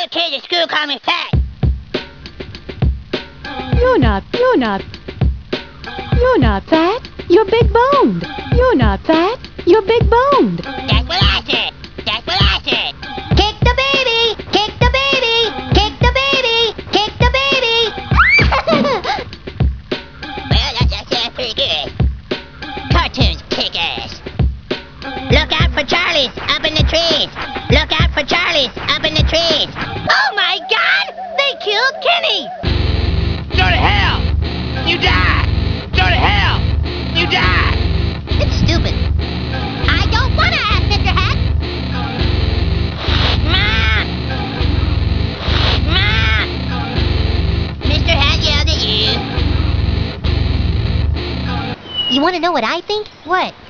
other kids at school call me fat. You're not fat. You're big boned. You're not fat. You're big boned. That's what I said. That's what I said. Kick the baby! Kick the baby! Kick the baby! Kick the baby! Well, that's pretty good. Cartoons kick ass. Look out for Charlies up in the trees. Look out for Charlies up in the trees. Oh my God! They killed Kenny. Go to hell! You die! Go to hell! You die! It's stupid. I don't want to ask Mr. Hat. Mom! Mom! Mr. Hat yelled at you. You want to know what I think? What?